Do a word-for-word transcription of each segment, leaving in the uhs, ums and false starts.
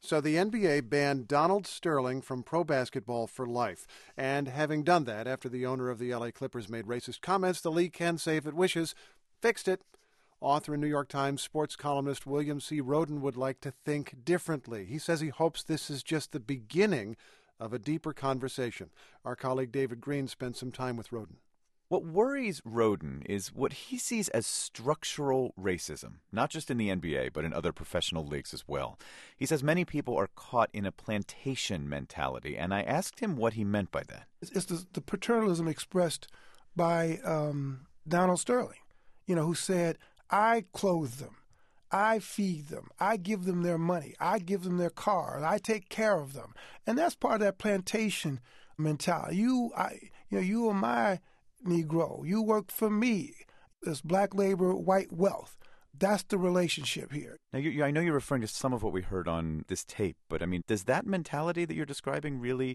So the N B A banned Donald Sterling from pro basketball for life. And having done that, after the owner of the L A Clippers made racist comments, the league can say if it wishes, fixed it. Author and New York Times sports columnist William C. Rhoden would like to think differently. He says he hopes this is just the beginning of a deeper conversation. Our colleague David Green spent some time with Rhoden. What worries Rhoden is what he sees as structural racism, not just in the N B A, but in other professional leagues as well. He says many people are caught in a plantation mentality, and I asked him what he meant by that. It's the, the paternalism expressed by um, Donald Sterling, you know, who said, I clothe them, I feed them, I give them their money, I give them their car, I take care of them. And that's part of that plantation mentality. You, I, you know, you are my Negro. You work for me. This black labor, white wealth. That's the relationship here. Now, you, I know you're referring to some of what we heard on this tape, but I mean, does that mentality that you're describing really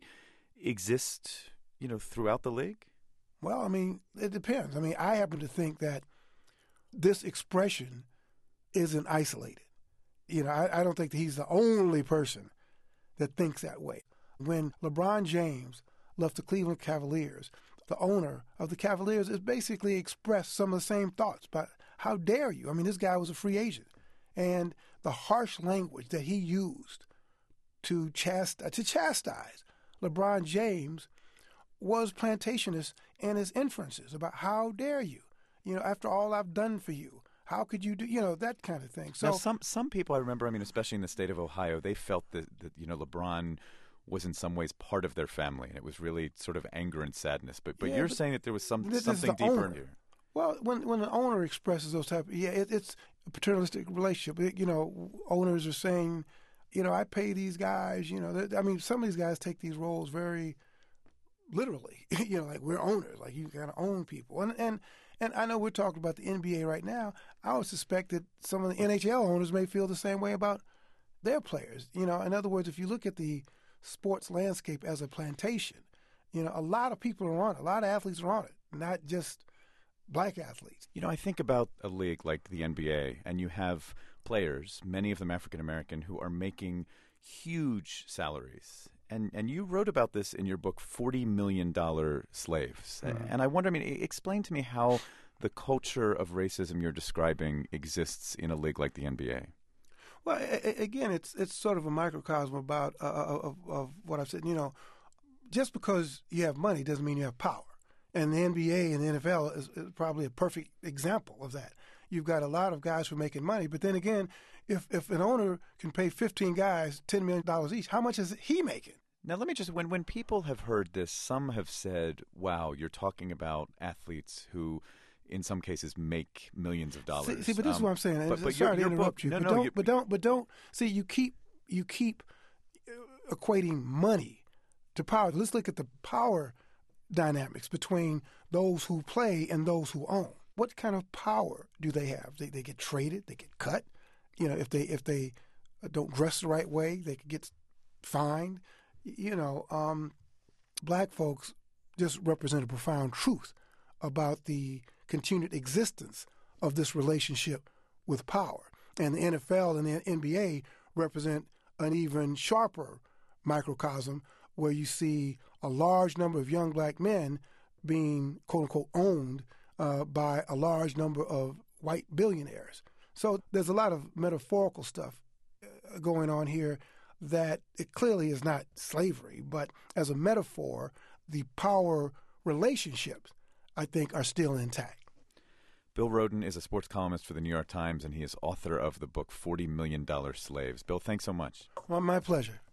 exist, you know, throughout the league? Well, I mean, it depends. I mean, I happen to think that this expression isn't isolated. You know, I, I don't think that he's the only person that thinks that way. When LeBron James left the Cleveland Cavaliers, the owner of the Cavaliers has basically expressed some of the same thoughts about how dare you? I mean, this guy was a free agent. And the harsh language that he used to, chast- to chastise LeBron James was plantationist in his inferences about how dare you? You know, after all I've done for you, how could you do, you know, that kind of thing. So now, some some people I remember, I mean, especially in the state of Ohio, they felt that, that you know, LeBron was in some ways part of their family, and it was really sort of anger and sadness. But but yeah, you're but saying that there was some this something is the deeper owner. in here. Well, when when an owner expresses those type, of, yeah, it, it's a paternalistic relationship. It, you know, owners are saying, you know, I pay these guys. You know, I mean, some of these guys take these roles very literally. You know, like we're owners, like you kind of own people. And and and I know we're talking about the N B A right now. I would suspect that some of the N H L owners may feel the same way about their players. You know, in other words, if you look at the sports landscape as a plantation, you know, a lot of people are on it. A lot of athletes are on it, not just black athletes. You know, I think about a league like the N B A, and you have players, many of them African-American, who are making huge salaries. And and you wrote about this in your book, forty million dollars Slaves. Mm-hmm. And I wonder, I mean, explain to me how the culture of racism you're describing exists in a league like the N B A. Well, again, it's it's sort of a microcosm about uh, of, of what I've said. You know, just because you have money doesn't mean you have power. And the N B A and the N F L is, is probably a perfect example of that. You've got a lot of guys who are making money, but then again, if if an owner can pay fifteen guys ten million dollars each, how much is he making? Now, let me just, when, when people have heard this, some have said, wow, you're talking about athletes who in some cases make millions of dollars. See, see but this um, is what I'm saying. But, but sorry your, to your interrupt book, you. No, but, no, don't, but don't. But don't. See, you keep you keep equating money to power. Let's look at the power dynamics between those who play and those who own. What kind of power do they have? They they get traded. They get cut. You know, if they if they don't dress the right way, they could get fined. You know, um, black folks just represent a profound truth about the continued existence of this relationship with power. And the N F L and the N B A represent an even sharper microcosm where you see a large number of young black men being, quote unquote, owned uh, by a large number of white billionaires. So there's a lot of metaphorical stuff uh, going on here that it clearly is not slavery, but as a metaphor, the power relationships, I think, are still intact. Bill Rhoden is a sports columnist for the New York Times, and he is author of the book forty million dollars Slaves. Bill, thanks so much. Well, my pleasure.